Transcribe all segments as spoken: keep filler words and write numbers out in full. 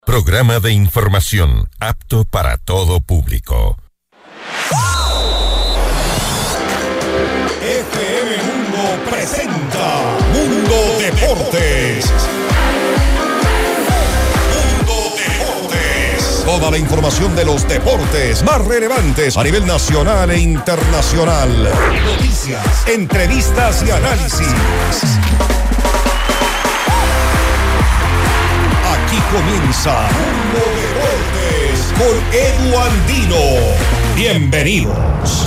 Programa de información apto para todo público. F M Mundo presenta Mundo Deportes. Mundo Deportes. Toda la información de los deportes más relevantes a nivel nacional e internacional. Noticias, entrevistas y análisis. Aquí comienza Mundo Deportes con Edu Andino. Bienvenidos.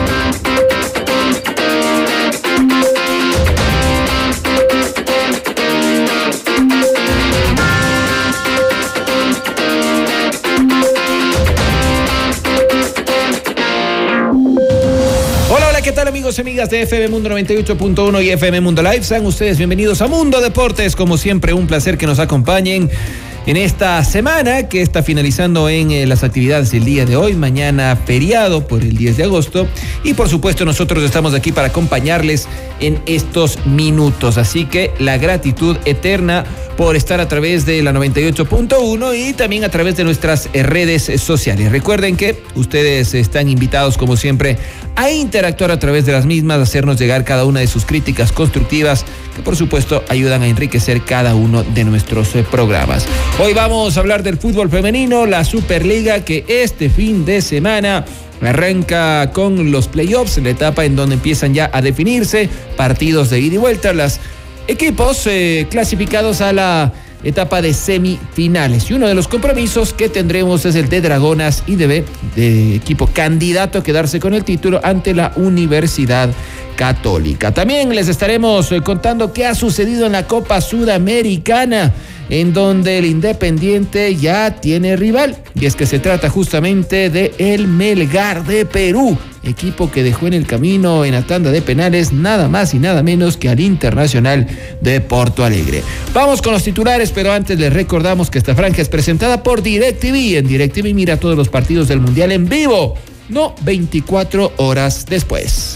Hola, hola, ¿qué tal amigos y amigas de F M Mundo noventa y ocho punto uno y F M Mundo Live? Sean ustedes bienvenidos a Mundo Deportes. Como siempre, un placer que nos acompañen en esta semana que está finalizando en eh, las actividades del día de hoy, mañana feriado por el diez de agosto, y por supuesto nosotros estamos aquí para acompañarles en estos minutos, así que la gratitud eterna por estar a través de la noventa y ocho punto uno y también a través de nuestras redes sociales. Recuerden que ustedes están invitados como siempre a interactuar a través de las mismas, a hacernos llegar cada una de sus críticas constructivas que por supuesto ayudan a enriquecer cada uno de nuestros eh, programas. Hoy vamos a hablar del fútbol femenino, la Superliga, que este fin de semana arranca con los playoffs, la etapa en donde empiezan ya a definirse partidos de ida y vuelta, los equipos eh, clasificados a la etapa de semifinales. Y uno de los compromisos que tendremos es el de Dragonas I D B, de equipo candidato a quedarse con el título ante la Universidad Católica. También les estaremos eh, contando qué ha sucedido en la Copa Sudamericana, en donde el Independiente ya tiene rival, y es que se trata justamente de el Melgar de Perú, equipo que dejó en el camino en la tanda de penales nada más y nada menos que al Internacional de Porto Alegre. Vamos con los titulares, pero antes les recordamos que esta franja es presentada por DirecTV. En DirecTV mira todos los partidos del Mundial en vivo, no veinticuatro horas después.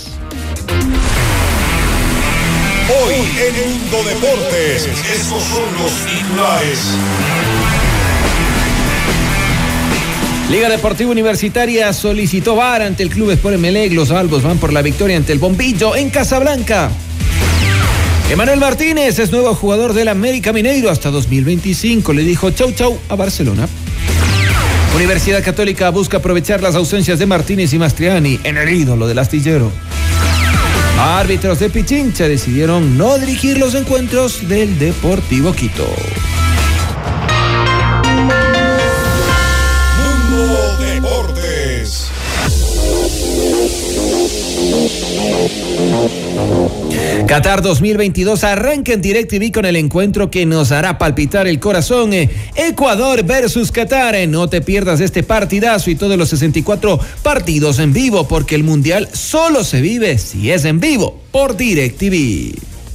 Hoy en Mundo Deportes, estos son los titulares. Liga Deportiva Universitaria solicitó V A R ante el Club Sport Emelec. Los albos van por la victoria ante el Bombillo en Casablanca. Emanuel Martínez es nuevo jugador del América Mineiro hasta dos mil veinticinco. Le dijo chau chau a Barcelona. Universidad Católica busca aprovechar las ausencias de Martínez y Mastriani en el ídolo del astillero. Árbitros de Pichincha decidieron no dirigir los encuentros del Deportivo Quito. Mundo Deportes. Qatar dos mil veintidós arranca en DirecTV con el encuentro que nos hará palpitar el corazón. Ecuador versus Qatar. No te pierdas este partidazo y todos los sesenta y cuatro partidos en vivo, porque el Mundial solo se vive si es en vivo por DirecTV.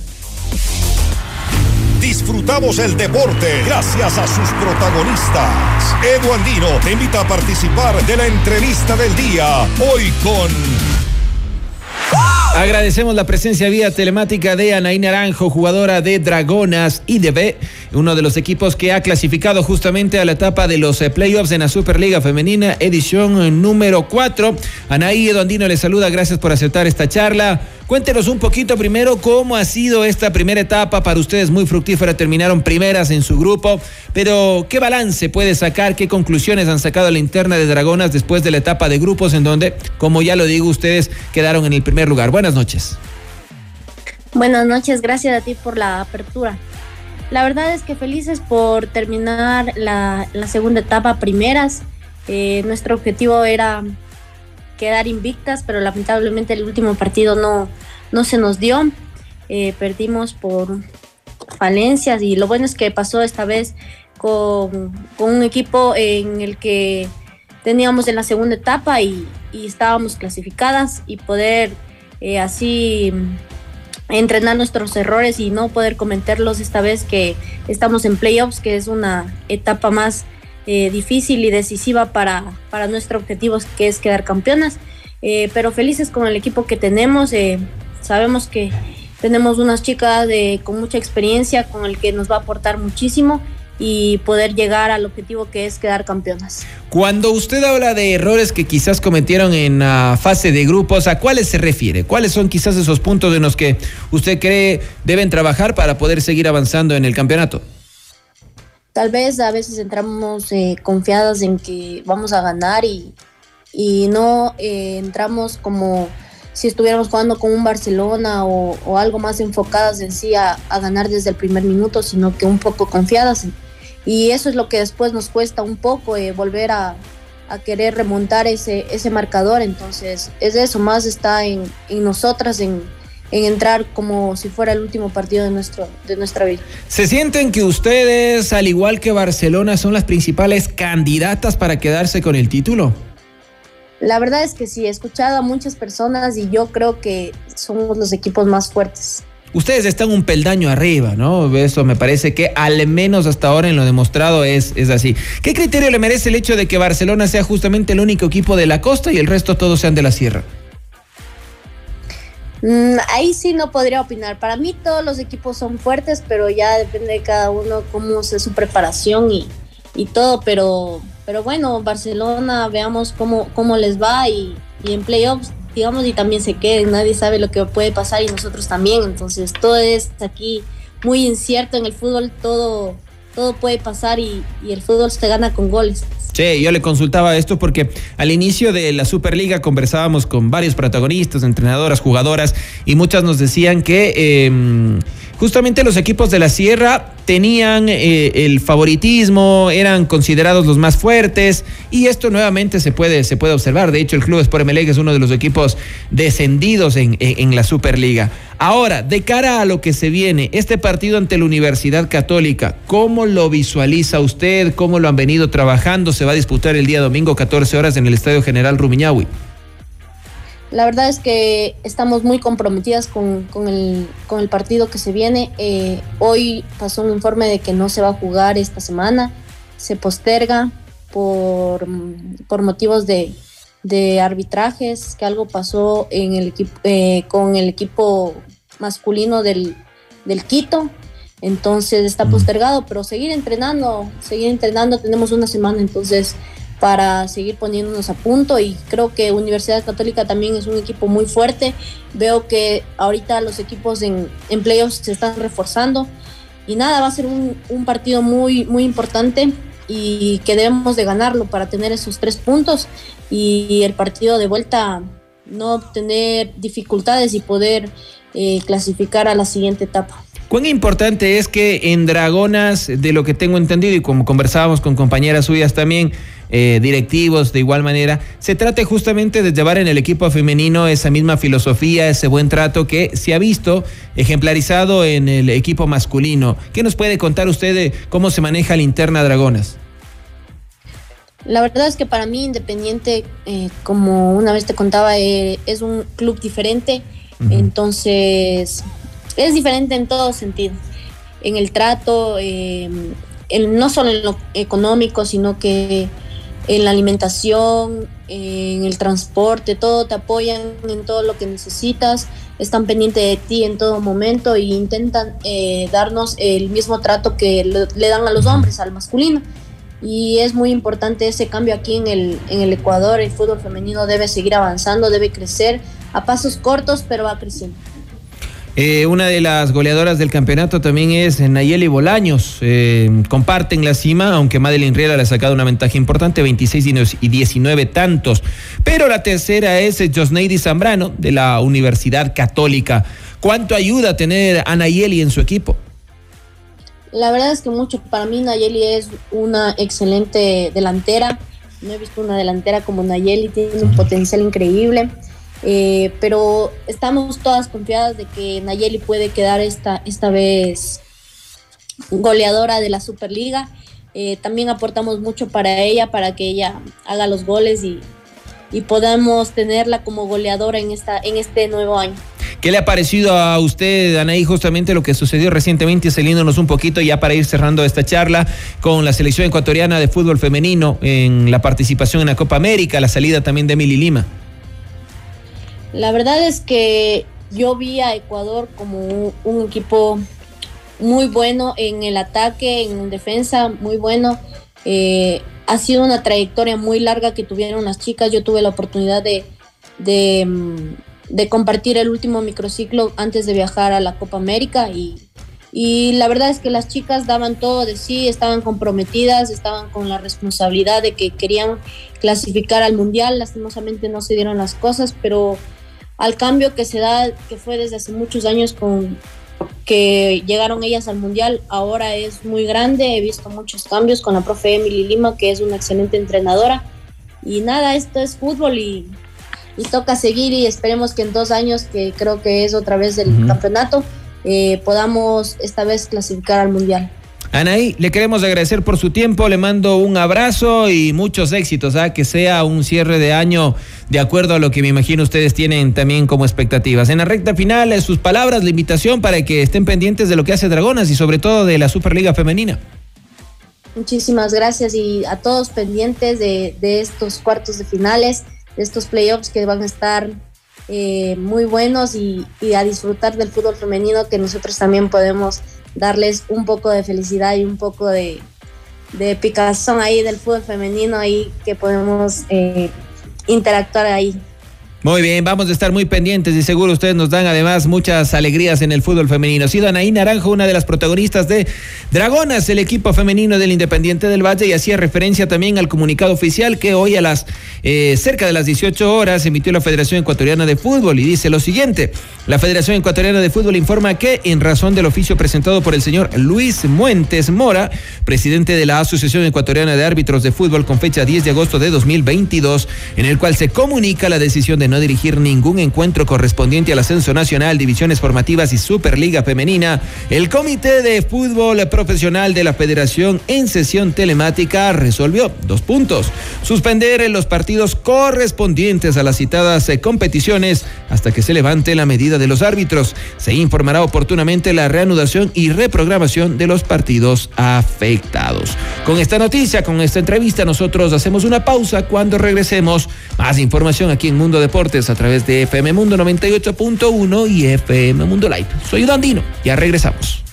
Disfrutamos el deporte gracias a sus protagonistas. Edu Andino te invita a participar de la entrevista del día. Hoy con... Agradecemos la presencia vía telemática de Anaí Naranjo, jugadora de Dragonas I D B, uno de los equipos que ha clasificado justamente a la etapa de los playoffs en la Superliga Femenina, edición número cuatro. Anaí, Edu Andino les saluda, gracias por aceptar esta charla. Cuéntenos un poquito primero cómo ha sido esta primera etapa para ustedes, muy fructífera, terminaron primeras en su grupo, pero ¿qué balance puede sacar, qué conclusiones han sacado a la interna de Dragonas después de la etapa de grupos en donde, como ya lo digo, ustedes quedaron en el primer lugar? Buenas noches. Buenas noches, gracias a ti por la apertura. La verdad es que felices por terminar la, la segunda etapa primeras. Eh, nuestro objetivo era quedar invictas, pero lamentablemente el último partido no, no se nos dio. Eh, perdimos por falencias y lo bueno es que pasó esta vez con, con un equipo en el que teníamos en la segunda etapa y, y estábamos clasificadas, y poder eh, así entrenar nuestros errores y no poder cometerlos esta vez que estamos en playoffs, que es una etapa más Eh, difícil y decisiva para, para nuestro objetivo, que es quedar campeonas, eh, pero felices con el equipo que tenemos. Eh, sabemos que tenemos unas chicas de, con mucha experiencia, con el que nos va a aportar muchísimo, y poder llegar al objetivo que es quedar campeonas. Cuando usted habla de errores que quizás cometieron en la fase de grupos, ¿a cuáles se refiere? ¿Cuáles son quizás esos puntos en los que usted cree deben trabajar para poder seguir avanzando en el campeonato? Tal vez a veces entramos eh, confiadas en que vamos a ganar y, y no eh, entramos como si estuviéramos jugando con un Barcelona o, o algo más enfocadas en sí a, a ganar desde el primer minuto, sino que un poco confiadas. Y eso es lo que después nos cuesta un poco, eh, volver a, a querer remontar ese, ese marcador. Entonces, es eso, más está en, en nosotras, en, en entrar como si fuera el último partido de, nuestro, de nuestra vida. ¿Se sienten que ustedes, al igual que Barcelona, son las principales candidatas para quedarse con el título? La verdad es que sí, he escuchado a muchas personas y yo creo que somos los equipos más fuertes. Ustedes están un peldaño arriba, ¿no? Eso me parece que al menos hasta ahora en lo demostrado es, es así. ¿Qué criterio le merece el hecho de que Barcelona sea justamente el único equipo de la costa y el resto todos sean de la sierra? Mm, ahí sí no podría opinar. Para mí todos los equipos son fuertes, pero ya depende de cada uno cómo sea su preparación y, y todo, pero... Pero bueno, Barcelona, veamos cómo, cómo les va y, y en playoffs, digamos, y también se queden. Nadie sabe lo que puede pasar y nosotros también. Entonces, todo es aquí muy incierto en el fútbol. Todo, todo puede pasar y, y el fútbol se gana con goles. Sí, yo le consultaba esto porque al inicio de la Superliga conversábamos con varios protagonistas, entrenadoras, jugadoras, y muchas nos decían que eh, justamente los equipos de la Sierra tenían eh, el favoritismo, eran considerados los más fuertes, y esto nuevamente se puede, se puede observar. De hecho, el Club Sport Emelec es uno de los equipos descendidos en, en, en la Superliga. Ahora, de cara a lo que se viene, este partido ante la Universidad Católica, ¿cómo lo visualiza usted? ¿Cómo lo han venido trabajando? Se va a disputar el día domingo, catorce horas, en el Estadio General Rumiñahui. La verdad es que estamos muy comprometidas con, con, el, con el partido que se viene. Eh, hoy pasó un informe de que no se va a jugar esta semana, se posterga por, por motivos de, de arbitrajes, que algo pasó en el equipo, eh, con el equipo masculino del, del Quito. Entonces está postergado, pero seguir entrenando, seguir entrenando, tenemos una semana entonces para seguir poniéndonos a punto, y creo que Universidad Católica también es un equipo muy fuerte. Veo que ahorita los equipos en, en playoffs se están reforzando y nada, va a ser un, un partido muy, muy importante y que debemos de ganarlo para tener esos tres puntos y el partido de vuelta no tener dificultades y poder eh, clasificar a la siguiente etapa. ¿Cuán importante es que en Dragonas, de lo que tengo entendido y como conversábamos con compañeras suyas también, eh, directivos de igual manera, se trate justamente de llevar en el equipo femenino esa misma filosofía, ese buen trato que se ha visto ejemplarizado en el equipo masculino? ¿Qué nos puede contar usted de cómo se maneja la interna Dragonas? La verdad es que para mí Independiente, eh, como una vez te contaba, eh, es un club diferente, uh-huh. Entonces es diferente en todo sentido, en el trato, eh, en, no solo en lo económico, sino que en la alimentación, en el transporte, todo te apoyan en todo lo que necesitas, están pendientes de ti en todo momento e intentan eh, darnos el mismo trato que le, le dan a los hombres, al masculino. Y es muy importante ese cambio aquí en el, en el Ecuador. El fútbol femenino debe seguir avanzando, debe crecer a pasos cortos, pero va creciendo. Eh, una de las goleadoras del campeonato también es Nayeli Bolaños. Eh, comparten la cima, aunque Madeline Riera le ha sacado una ventaja importante, veintiséis y diecinueve tantos. Pero la tercera es Josneidi Zambrano, de la Universidad Católica. ¿Cuánto ayuda tener a Nayeli en su equipo? La verdad es que mucho. Para mí Nayeli es una excelente delantera. No he visto una delantera como Nayeli, tiene un potencial increíble. Eh, pero estamos todas confiadas de que Nayeli puede quedar esta, esta vez goleadora de la Superliga. Eh, también aportamos mucho para ella, para que ella haga los goles y, y podamos tenerla como goleadora en, esta, en este nuevo año. ¿Qué le ha parecido a usted, Anaí, justamente lo que sucedió recientemente, saliéndonos un poquito ya para ir cerrando esta charla, con la selección ecuatoriana de fútbol femenino en la participación en la Copa América, la salida también de Emily Lima? La verdad es que yo vi a Ecuador como un, un equipo muy bueno en el ataque, en defensa, muy bueno. Eh, ha sido una trayectoria muy larga que tuvieron las chicas. Yo tuve la oportunidad de, de, de compartir el último microciclo antes de viajar a la Copa América y, y la verdad es que las chicas daban todo de sí, estaban comprometidas, estaban con la responsabilidad de que querían clasificar al Mundial. Lastimosamente no se dieron las cosas, pero al cambio que se da, que fue desde hace muchos años con que llegaron ellas al Mundial, ahora es muy grande. He visto muchos cambios con la profe Emily Lima, que es una excelente entrenadora. Y nada, esto es fútbol y, y toca seguir, y esperemos que en dos años, que creo que es otra vez el uh-huh. campeonato, eh, podamos esta vez clasificar al Mundial. Anaí, le queremos agradecer por su tiempo, le mando un abrazo y muchos éxitos, ¿eh? Que sea un cierre de año de acuerdo a lo que me imagino ustedes tienen también como expectativas. En la recta final, sus palabras, la invitación para que estén pendientes de lo que hace Dragonas y sobre todo de la Superliga Femenina. Muchísimas gracias, y a todos pendientes de, de estos cuartos de finales, de estos playoffs que van a estar eh, muy buenos, y, y a disfrutar del fútbol femenino, que nosotros también podemos darles un poco de felicidad y un poco de, de picazón ahí del fútbol femenino, ahí que podemos eh, interactuar ahí. Muy bien, vamos a estar muy pendientes y seguro ustedes nos dan además muchas alegrías en el fútbol femenino. Ha sido Anaí Naranjo, una de las protagonistas de Dragonas, el equipo femenino del Independiente del Valle, y hacía referencia también al comunicado oficial que hoy a las eh, cerca de las dieciocho horas emitió la Federación Ecuatoriana de Fútbol, y dice lo siguiente: la Federación Ecuatoriana de Fútbol informa que, en razón del oficio presentado por el señor Luis Muentes Mora, presidente de la Asociación Ecuatoriana de Árbitros de Fútbol, con fecha diez de agosto de dos mil veintidós, en el cual se comunica la decisión de no dirigir ningún encuentro correspondiente al ascenso nacional, divisiones formativas y Superliga Femenina, el Comité de Fútbol Profesional de la Federación, en sesión telemática, resolvió dos puntos: suspender los partidos correspondientes a las citadas eh, competiciones hasta que se levante la medida de los árbitros. Se informará oportunamente la reanudación y reprogramación de los partidos afectados. Con esta noticia, con esta entrevista, nosotros hacemos una pausa. Cuando regresemos, más información aquí en Mundo Deportes a través de F M Mundo noventa y ocho punto uno y F M Mundo Live. Soy Edu Andino, ya regresamos.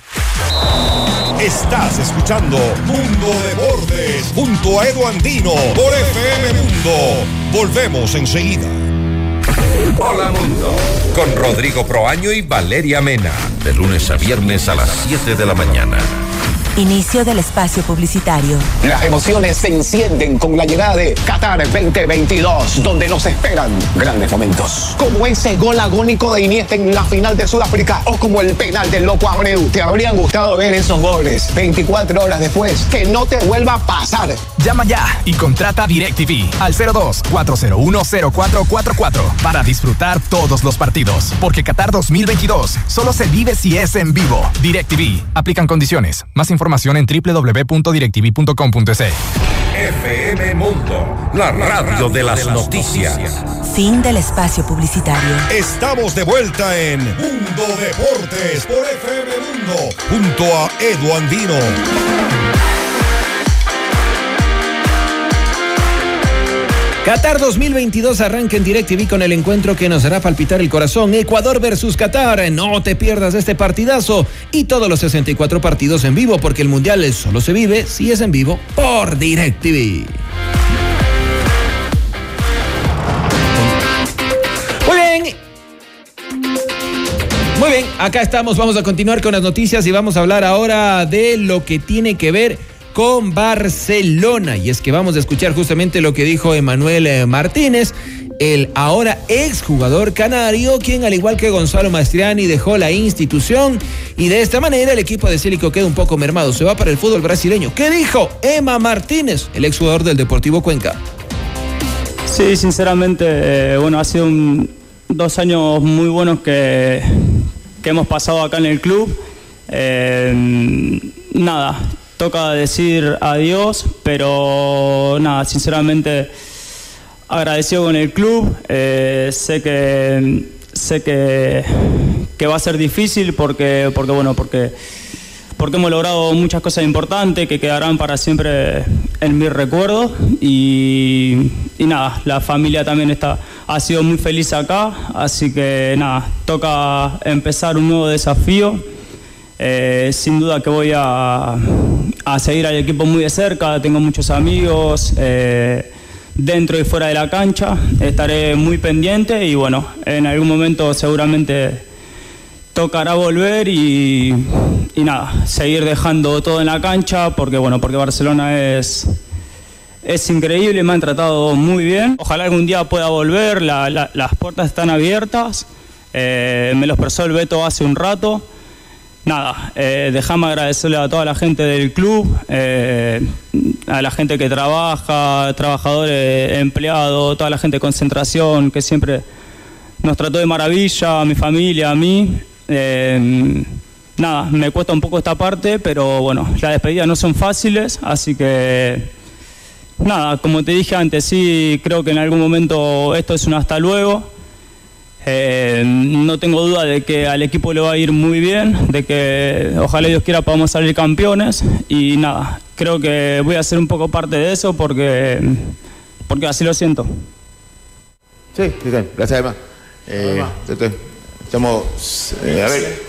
Estás escuchando Mundo Deportes junto a Edu Andino por F M Mundo. Volvemos enseguida. Hola Mundo, con Rodrigo Proaño y Valeria Mena, de lunes a viernes a las siete de la mañana. Inicio del espacio publicitario. Las emociones se encienden con la llegada de Qatar veinte veintidós, donde nos esperan grandes momentos. Como ese gol agónico de Iniesta en la final de Sudáfrica, o como el penal del Loco Abreu. Te habrían gustado ver esos goles veinticuatro horas después. Que no te vuelva a pasar. Llama ya y contrata DirecTV al cero dos, cuatro cero uno, cero cuatro cuatro cuatro para disfrutar todos los partidos. Porque Qatar dos mil veintidós solo se vive si es en vivo. DirecTV. Aplican condiciones. Más información en doble u doble u doble u punto directv punto com punto es. F M Mundo, la radio de las noticias. Fin del espacio publicitario. Estamos de vuelta en Mundo Deportes por F M Mundo junto a Edu Andino. Qatar dos mil veintidós arranca en DirecTV con el encuentro que nos hará palpitar el corazón. Ecuador versus Qatar. No te pierdas este partidazo y todos los sesenta y cuatro partidos en vivo, porque el Mundial solo se vive si es en vivo por DirecTV. Muy bien. Muy bien, acá estamos. Vamos a continuar con las noticias y vamos a hablar ahora de lo que tiene que ver con Barcelona, y es que vamos a escuchar justamente lo que dijo Emanuel Martínez, el ahora exjugador canario, quien al igual que Gonzalo Mastriani dejó la institución, y de esta manera el equipo de Célico queda un poco mermado, se va para el fútbol brasileño. ¿Qué dijo Ema Martínez, el exjugador del Deportivo Cuenca? Sí, sinceramente, eh, bueno, ha sido un, dos años muy buenos que, que hemos pasado acá en el club. Eh, nada, toca decir adiós, pero nada, sinceramente agradecido con el club. Eh, sé que sé que, que va a ser difícil porque porque bueno porque porque hemos logrado muchas cosas importantes que quedarán para siempre en mis recuerdos, y, y nada, la familia también está ha sido muy feliz acá, así que nada, toca empezar un nuevo desafío. Eh, sin duda que voy a, a seguir al equipo muy de cerca, tengo muchos amigos eh, dentro y fuera de la cancha, estaré muy pendiente y bueno, en algún momento seguramente tocará volver y, y nada, seguir dejando todo en la cancha porque bueno, porque Barcelona es, es increíble, me han tratado muy bien, ojalá algún día pueda volver, la, la, las puertas están abiertas, eh, me lo expresó el Beto hace un rato. Nada, eh, déjame agradecerle a toda la gente del club, eh, a la gente que trabaja, trabajadores, empleados, toda la gente de concentración que siempre nos trató de maravilla, a mi familia, a mí. Eh, nada, me cuesta un poco esta parte, pero bueno, las despedidas no son fáciles, así que nada, como te dije antes, sí, creo que en algún momento esto es un hasta luego. Eh, no tengo duda de que al equipo le va a ir muy bien, de que ojalá Dios quiera podamos salir campeones y nada, creo que voy a ser un poco parte de eso porque, porque así lo siento. Sí, sí, sí. Gracias Emma. Eh, estamos, eh, a ver.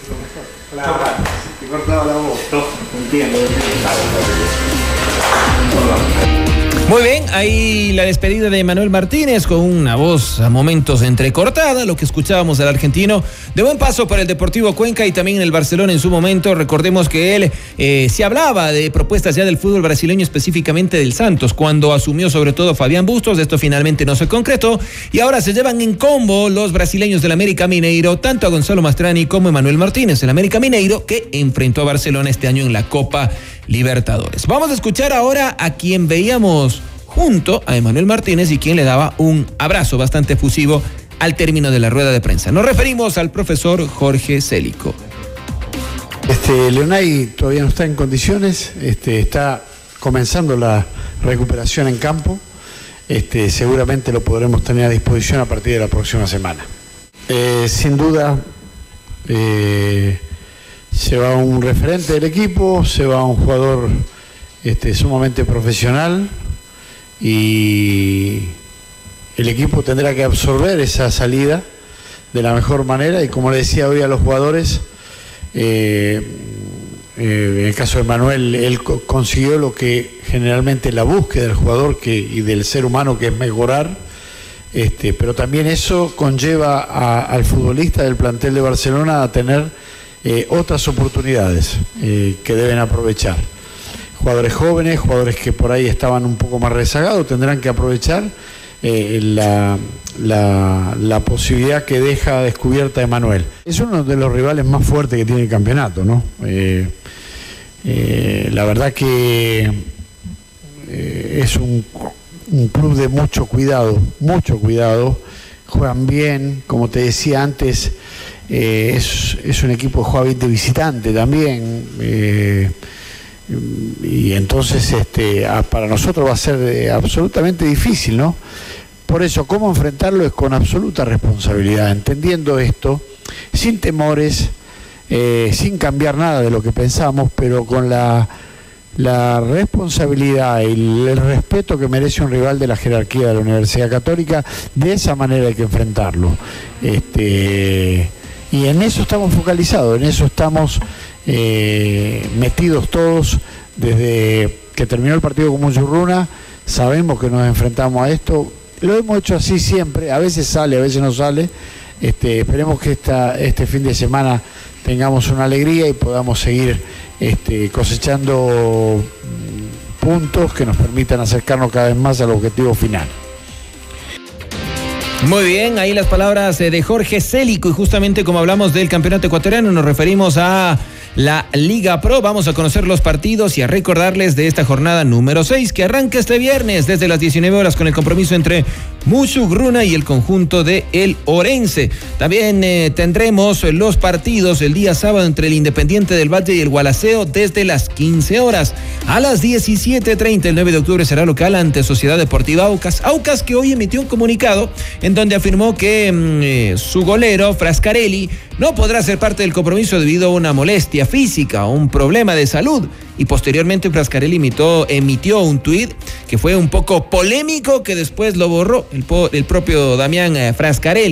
Muy bien, ahí la despedida de Manuel Martínez con una voz a momentos entrecortada, lo que escuchábamos del argentino. De buen paso para el Deportivo Cuenca y también en el Barcelona en su momento. Recordemos que él eh, se hablaba de propuestas ya del fútbol brasileño, específicamente del Santos, cuando asumió sobre todo Fabián Bustos. Esto finalmente no se concretó y ahora se llevan en combo los brasileños del América Mineiro, tanto a Gonzalo Mastrani como a Manuel Martínez, el América Mineiro que enfrentó a Barcelona este año en la Copa Libertadores. Vamos a escuchar ahora a quien veíamos junto a Emmanuel Martínez y quien le daba un abrazo bastante efusivo al término de la rueda de prensa. Nos referimos al profesor Jorge Célico. Este, Leonay todavía no está en condiciones, este, está comenzando la recuperación en campo, este, seguramente lo podremos tener a disposición a partir de la próxima semana. Eh, sin duda, eh, se va un referente del equipo, se va un jugador este, sumamente profesional y el equipo tendrá que absorber esa salida de la mejor manera y como le decía hoy a los jugadores, eh, eh, en el caso de Manuel, él co- consiguió lo que generalmente la búsqueda del jugador que, y del ser humano, que es mejorar, este, pero también eso conlleva a, al futbolista del plantel de Barcelona a tener eh, otras oportunidades eh, que deben aprovechar. Jugadores jóvenes, jugadores que por ahí estaban un poco más rezagados, tendrán que aprovechar eh, la, la, la posibilidad que deja descubierta Emmanuel. Es uno de los rivales más fuertes que tiene el campeonato, ¿no? Eh, eh, la verdad que eh, es un, un club de mucho cuidado, mucho cuidado, juegan bien, como te decía antes, eh, es, es un equipo que juega bien de visitante también, eh, y entonces este, para nosotros va a ser eh, absolutamente difícil, ¿no? Por eso, cómo enfrentarlo es con absoluta responsabilidad, entendiendo esto, sin temores, eh, sin cambiar nada de lo que pensamos, pero con la, la responsabilidad y el respeto que merece un rival de la jerarquía de la Universidad Católica. De esa manera hay que enfrentarlo. Este, y en eso estamos focalizados, en eso estamos eh, metidos todos desde que terminó el partido con Muchurruna. Sabemos que nos enfrentamos a esto. Lo hemos hecho así siempre, a veces sale, a veces no sale. Este, esperemos que esta, este fin de semana tengamos una alegría y podamos seguir este, cosechando puntos que nos permitan acercarnos cada vez más al objetivo final. Muy bien, ahí las palabras de Jorge Célico, y justamente como hablamos del campeonato ecuatoriano nos referimos a la Liga Pro. Vamos a conocer los partidos y a recordarles de esta jornada número seis que arranca este viernes desde las diecinueve horas con el compromiso entre Muchurruna y el conjunto de El Orense. También eh, tendremos los partidos el día sábado entre el Independiente del Valle y el Gualaceo desde las quince horas. A las diecisiete treinta el nueve de octubre será local ante Sociedad Deportiva Aucas. Aucas que hoy emitió un comunicado en donde afirmó que mm, eh, su golero Frascarelli no podrá ser parte del compromiso debido a una molestia física o un problema de salud. Y posteriormente Frascarelli emitió, emitió un tuit que fue un poco polémico, que después lo borró el, po, el propio Damián eh, Frascarelli.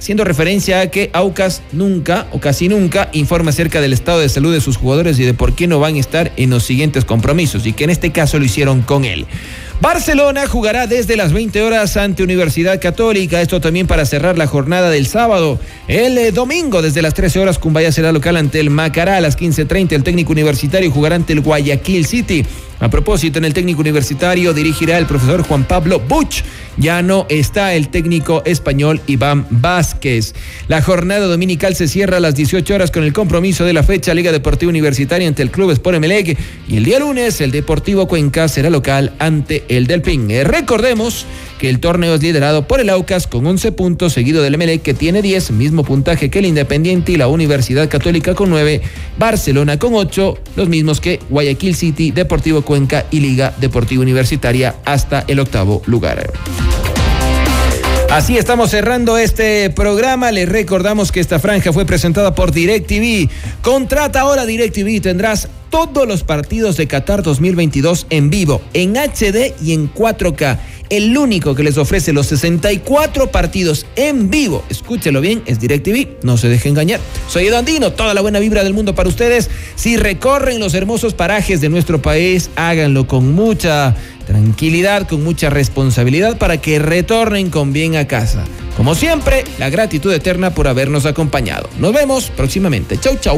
haciendo referencia a que Aucas nunca o casi nunca informa acerca del estado de salud de sus jugadores y de por qué no van a estar en los siguientes compromisos, y que en este caso lo hicieron con él. Barcelona jugará desde las veinte horas ante Universidad Católica, esto también para cerrar la jornada del sábado. El eh, domingo desde las trece horas Cumbaya será local ante el Macará, a las quince treinta el técnico universitario jugará ante el Guayaquil City. A propósito, en el técnico universitario dirigirá el profesor Juan Pablo Buch, ya no está el técnico español Iván Vázquez. La jornada dominical se cierra a las dieciocho horas con el compromiso de la fecha Liga Deportiva Universitaria ante el Club Sport Emelec, y el día lunes el Deportivo Cuenca será local ante el Delfín. Eh, recordemos que el torneo es liderado por el Aucas con once puntos, seguido del Emelec que tiene diez, mismo puntaje que el Independiente, y la Universidad Católica con nueve, Barcelona con ocho, los mismos que Guayaquil City, Deportivo Cuenca y Liga Deportiva Universitaria hasta el octavo lugar. Así estamos cerrando este programa. Les recordamos que esta franja fue presentada por DirecTV. Contrata ahora DirecTV, tendrás todos los partidos de Qatar dos mil veintidós en vivo, en H D y en cuatro K. El único que les ofrece los sesenta y cuatro partidos en vivo, escúchelo bien, es DirecTV, no se deje engañar. Soy Edo Andino, toda la buena vibra del mundo para ustedes. Si recorren los hermosos parajes de nuestro país, háganlo con mucha tranquilidad, con mucha responsabilidad, para que retornen con bien a casa. Como siempre, la gratitud eterna por habernos acompañado. Nos vemos próximamente. Chau, chau.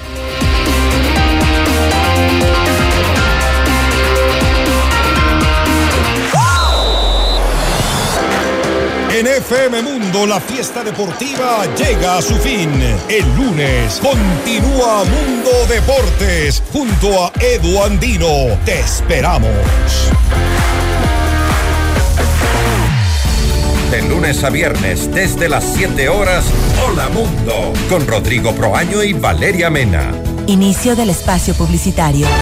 En F M Mundo, la fiesta deportiva llega a su fin. El lunes continúa Mundo Deportes junto a Edu Andino. Te esperamos. De lunes a viernes, desde las siete horas, Hola Mundo, con Rodrigo Proaño y Valeria Mena. Inicio del espacio publicitario.